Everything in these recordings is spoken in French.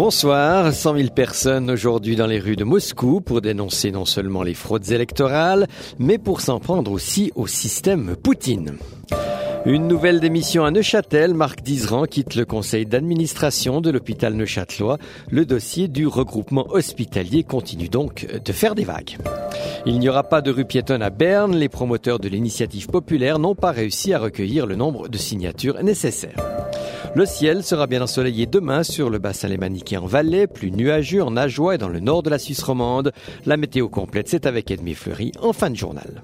Bonsoir, 100 000 personnes aujourd'hui dans les rues de Moscou pour dénoncer non seulement les fraudes électorales, mais pour s'en prendre aussi au système Poutine. Une nouvelle démission à Neuchâtel, Marc Dizeran quitte le conseil d'administration de l'hôpital neuchâtelois. Le dossier du regroupement hospitalier continue donc de faire des vagues. Il n'y aura pas de rue piétonne à Berne. Les promoteurs de l'initiative populaire n'ont pas réussi à recueillir le nombre de signatures nécessaires. Le ciel sera bien ensoleillé demain sur le bassin lémanique et en Valais, plus nuageux en Ajoie et dans le nord de la Suisse romande. La météo complète, c'est avec Edmé Fleury en fin de journal.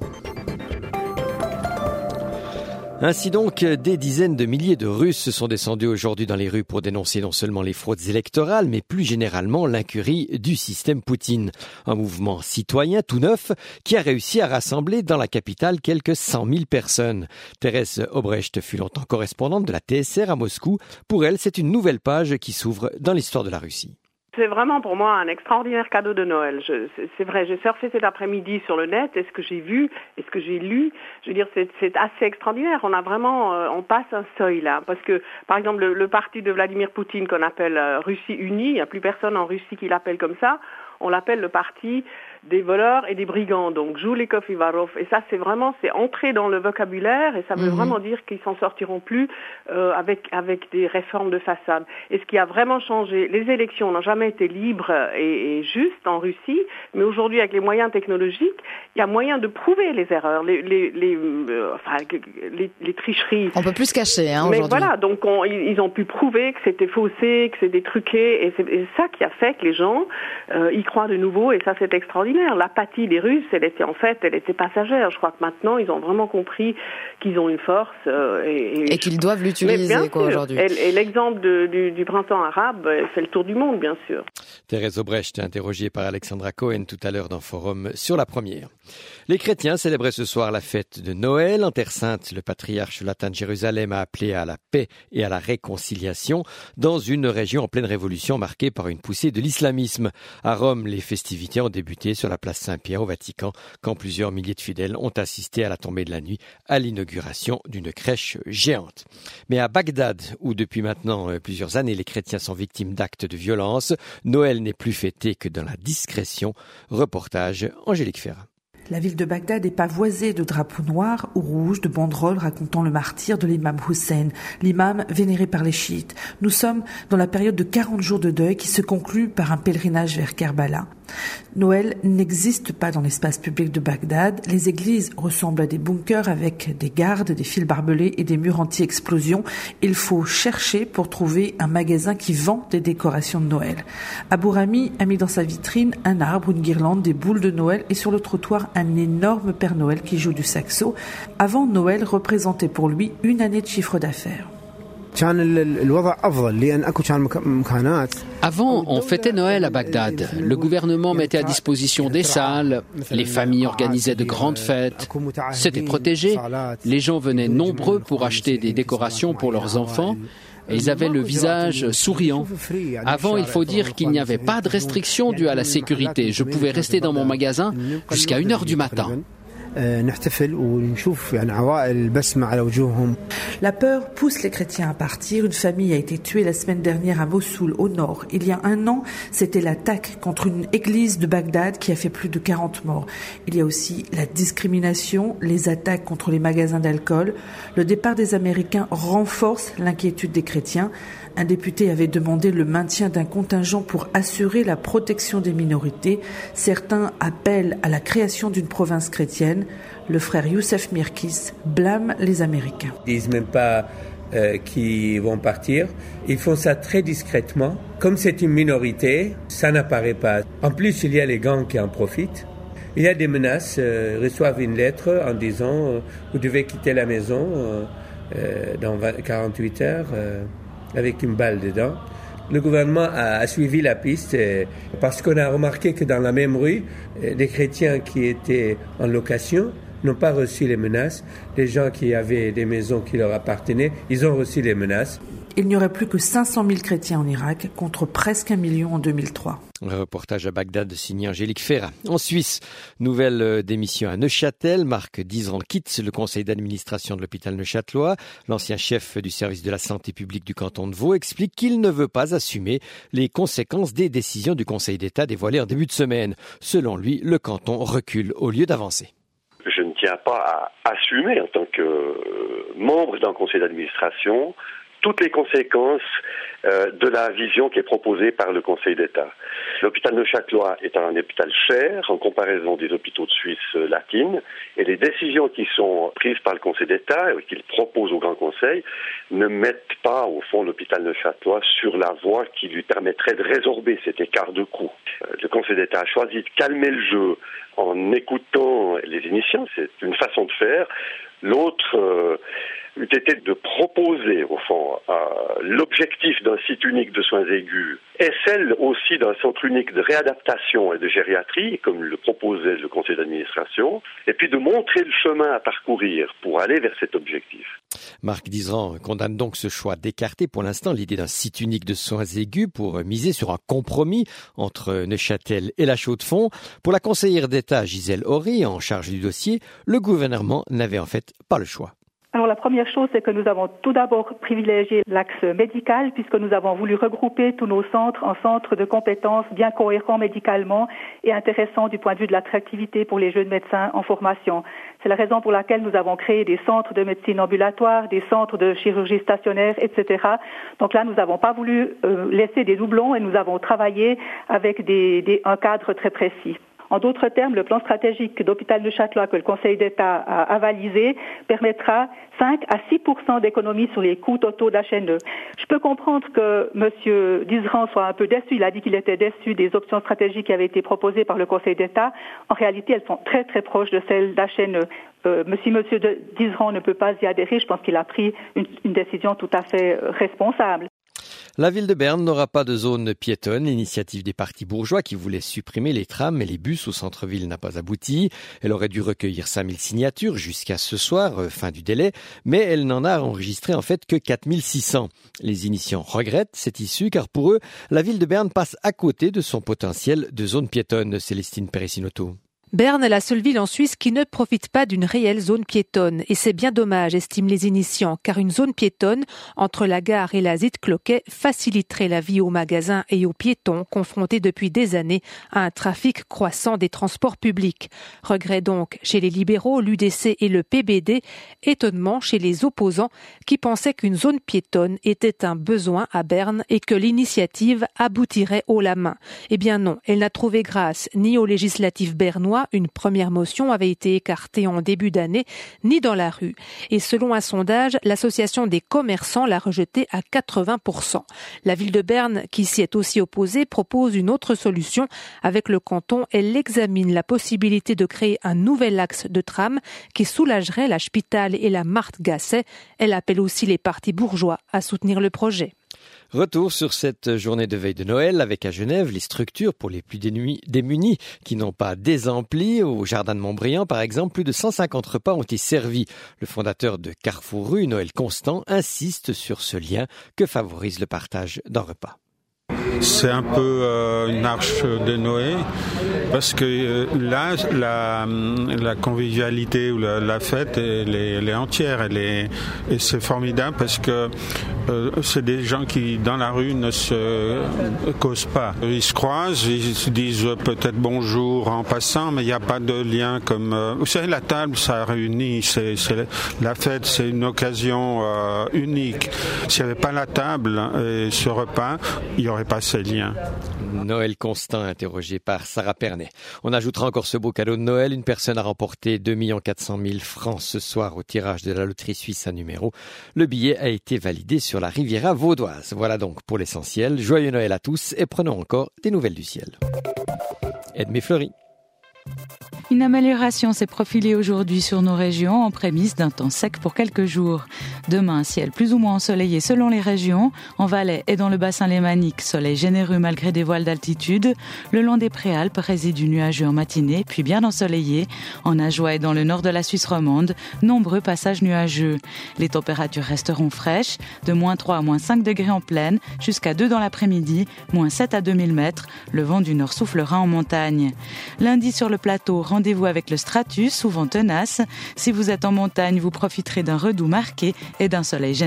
Ainsi donc, des dizaines de milliers de Russes sont descendus aujourd'hui dans les rues pour dénoncer non seulement les fraudes électorales, mais plus généralement l'incurie du système Poutine. Un mouvement citoyen tout neuf qui a réussi à rassembler dans la capitale quelques 100 000 personnes. Thérèse Obrecht fut longtemps correspondante de la TSR à Moscou. Pour elle, c'est une nouvelle page qui s'ouvre dans l'histoire de la Russie. C'est vraiment pour moi un extraordinaire cadeau de Noël. C'est vrai, j'ai surfé cet après-midi sur le net et ce que j'ai vu et ce que j'ai lu, je veux dire, c'est assez extraordinaire. On a vraiment, on passe un seuil là. Parce que, par exemple, le parti de Vladimir Poutine qu'on appelle Russie Unie, il n'y a plus personne en Russie qui l'appelle comme ça. On l'appelle le parti des voleurs et des brigands, donc Joulikov et Varov. Et ça, c'est entré dans le vocabulaire et ça veut vraiment dire qu'ils s'en sortiront plus avec des réformes de façade. Et ce qui a vraiment changé, les élections n'ont jamais été libres et justes en Russie, mais aujourd'hui, avec les moyens technologiques, il y a moyen de prouver les erreurs, les tricheries. On peut plus se cacher, mais aujourd'hui. Voilà, donc ils ont pu prouver que c'était faussé, que c'était truqué, et c'est ça qui a fait que les gens y croient de nouveau, et ça, c'est extraordinaire. L'apathie des Russes, elle était passagère. Je crois que maintenant, ils ont vraiment compris qu'ils ont une force. Et qu'ils doivent l'utiliser aujourd'hui. Et l'exemple du printemps arabe fait le tour du monde, bien sûr. Thérèse Obrecht, interrogée par Alexandra Cohen tout à l'heure dans Forum sur la première. Les chrétiens célébraient ce soir la fête de Noël. En Terre Sainte, le patriarche latin de Jérusalem a appelé à la paix et à la réconciliation dans une région en pleine révolution marquée par une poussée de l'islamisme. À Rome, les festivités ont débuté sur la place Saint-Pierre au Vatican quand plusieurs milliers de fidèles ont assisté à la tombée de la nuit à l'inauguration d'une crèche géante. Mais à Bagdad, où depuis maintenant plusieurs années les chrétiens sont victimes d'actes de violence, Noël n'est plus fêté que dans la discrétion. Reportage Angélique Ferrat. La ville de Bagdad est pavoisée de drapeaux noirs ou rouges, de banderoles racontant le martyre de l'imam Hussein, l'imam vénéré par les chiites. Nous sommes dans la période de 40 jours de deuil qui se conclut par un pèlerinage vers Kerbala. Noël n'existe pas dans l'espace public de Bagdad. Les églises ressemblent à des bunkers avec des gardes, des fils barbelés et des murs anti-explosion. Il faut chercher pour trouver un magasin qui vend des décorations de Noël. Abou Rami a mis dans sa vitrine un arbre, une guirlande, des boules de Noël et sur le trottoir un énorme Père Noël qui joue du saxo. Avant, Noël représentait pour lui une année de chiffre d'affaires. Avant, on fêtait Noël à Bagdad. Le gouvernement mettait à disposition des salles, les familles organisaient de grandes fêtes. C'était protégé. Les gens venaient nombreux pour acheter des décorations pour leurs enfants. Et ils avaient le visage souriant. Avant, il faut dire qu'il n'y avait pas de restrictions dues à la sécurité. Je pouvais rester dans mon magasin jusqu'à 1h du matin. La peur pousse les chrétiens à partir. Une famille a été tuée la semaine dernière à Mossoul, au nord. Il y a un an, c'était l'attaque contre une église de Bagdad qui a fait plus de 40 morts. Il y a aussi la discrimination, les attaques contre les magasins d'alcool. Le départ des Américains renforce l'inquiétude des chrétiens. Un député avait demandé le maintien d'un contingent pour assurer la protection des minorités. Certains appellent à la création d'une province chrétienne. Le frère Youssef Mirkis blâme les Américains. Ils disent même pas qu'ils vont partir. Ils font ça très discrètement. Comme c'est une minorité, ça n'apparaît pas. En plus, il y a les gangs qui en profitent. Il y a des menaces. Reçoivent une lettre en disant vous devez quitter la maison dans 48 heures. Avec une balle dedans. Le gouvernement a suivi la piste parce qu'on a remarqué que dans la même rue, les chrétiens qui étaient en location n'ont pas reçu les menaces. Les gens qui avaient des maisons qui leur appartenaient, ils ont reçu les menaces. Il n'y aurait plus que 500 000 chrétiens en Irak contre presque 1 million en 2003. Un reportage à Bagdad signé Angélique Ferrat. En Suisse, nouvelle démission à Neuchâtel. Marc Dizran quitte le conseil d'administration de l'hôpital neuchâtelois. L'ancien chef du service de la santé publique du canton de Vaud explique qu'il ne veut pas assumer les conséquences des décisions du Conseil d'État dévoilées en début de semaine. Selon lui, le canton recule au lieu d'avancer. Je ne tiens pas à assumer en tant que membre d'un conseil d'administration toutes les conséquences de la vision qui est proposée par le Conseil d'État. L'hôpital neuchâtelois est un hôpital cher en comparaison des hôpitaux de Suisse latine et les décisions qui sont prises par le Conseil d'État et qu'il propose au Grand Conseil ne mettent pas au fond l'hôpital neuchâtelois sur la voie qui lui permettrait de résorber cet écart de coût. Le Conseil d'État a choisi de calmer le jeu en écoutant les initiants, c'est une façon de faire. L'autre eût été de proposer, au fond, l'objectif d'un site unique de soins aigus et celle aussi d'un centre unique de réadaptation et de gériatrie, comme le proposait le conseil d'administration, et puis de montrer le chemin à parcourir pour aller vers cet objectif. Marc Dizran condamne donc ce choix d'écarter pour l'instant l'idée d'un site unique de soins aigus pour miser sur un compromis entre Neuchâtel et la Chaux-de-Fonds. Pour la conseillère d'État Gisèle Horry, en charge du dossier, le gouvernement n'avait en fait pas le choix. Alors la première chose, c'est que nous avons tout d'abord privilégié l'axe médical puisque nous avons voulu regrouper tous nos centres en centres de compétences bien cohérents médicalement et intéressants du point de vue de l'attractivité pour les jeunes médecins en formation. C'est la raison pour laquelle nous avons créé des centres de médecine ambulatoire, des centres de chirurgie stationnaire, etc. Donc là, nous n'avons pas voulu laisser des doublons et nous avons travaillé avec un cadre très précis. En d'autres termes, le plan stratégique d'hôpital Neuchâtelois que le Conseil d'État a avalisé permettra 5 à 6% d'économie sur les coûts totaux d'HNE. Je peux comprendre que M. Dizran soit un peu déçu. Il a dit qu'il était déçu des options stratégiques qui avaient été proposées par le Conseil d'État. En réalité, elles sont très très proches de celles d'HNE. Si M. Dizran ne peut pas y adhérer, je pense qu'il a pris une décision tout à fait responsable. La ville de Berne n'aura pas de zone piétonne. L'initiative des partis bourgeois qui voulaient supprimer les trams et les bus au centre-ville n'a pas abouti. Elle aurait dû recueillir 5000 signatures jusqu'à ce soir, fin du délai, mais elle n'en a enregistré en fait que 4600. Les initiants regrettent cette issue car pour eux, la ville de Berne passe à côté de son potentiel de zone piétonne. Célestine Peressinoto. Berne est la seule ville en Suisse qui ne profite pas d'une réelle zone piétonne. Et c'est bien dommage, estiment les initiants, car une zone piétonne entre la gare et la Zit-Cloquet faciliterait la vie aux magasins et aux piétons confrontés depuis des années à un trafic croissant des transports publics. Regret donc chez les libéraux, l'UDC et le PBD, étonnement chez les opposants qui pensaient qu'une zone piétonne était un besoin à Berne et que l'initiative aboutirait haut la main. Eh bien non, elle n'a trouvé grâce ni aux législatives bernois, une première motion avait été écartée en début d'année, ni dans la rue. Et selon un sondage, l'association des commerçants l'a rejetée à 80%. La ville de Berne, qui s'y est aussi opposée, propose une autre solution. Avec le canton, elle examine la possibilité de créer un nouvel axe de tram qui soulagerait la Spital et la Marthe-Gasset. Elle appelle aussi les partis bourgeois à soutenir le projet. Retour sur cette journée de veille de Noël avec à Genève les structures pour les plus démunis qui n'ont pas désempli. Au Jardin de Montbriand, par exemple, plus de 150 repas ont été servis. Le fondateur de Carrefour Rue, Noël Constant, insiste sur ce lien que favorise le partage d'un repas. C'est un peu une arche de Noé parce que là, la convivialité ou la fête, elle est entière. Et c'est formidable parce que c'est des gens qui, dans la rue, ne se causent pas. Ils se croisent, ils se disent peut-être bonjour en passant, mais il n'y a pas de lien comme... vous savez, la table, ça réunit. La fête, c'est une occasion unique. S'il n'y avait pas la table et ce repas, il n'y aurait pas ces liens. Noël Constant, interrogé par Sarah Pernet. On ajoutera encore ce beau cadeau de Noël. Une personne a remporté 2 400 000 francs ce soir au tirage de la loterie suisse à numéro. Le billet a été validé sur la Riviera vaudoise. Voilà donc pour l'essentiel. Joyeux Noël à tous et prenons encore des nouvelles du ciel. Edmé Fleury. Une amélioration s'est profilée aujourd'hui sur nos régions en prémisse d'un temps sec pour quelques jours. Demain, ciel plus ou moins ensoleillé selon les régions. En Valais et dans le bassin lémanique, soleil généreux malgré des voiles d'altitude. Le long des Préalpes, résidus nuageux en matinée, puis bien ensoleillé. En Ajoie et dans le nord de la Suisse romande, nombreux passages nuageux. Les températures resteront fraîches, de -3 à -5 degrés en plaine, jusqu'à 2 dans l'après-midi, -7 à 2000 mètres. Le vent du nord soufflera en montagne. Lundi sur le plateau, rendez-vous avec le stratus, souvent tenace. Si vous êtes en montagne, vous profiterez d'un redoux marqué et d'un soleil général.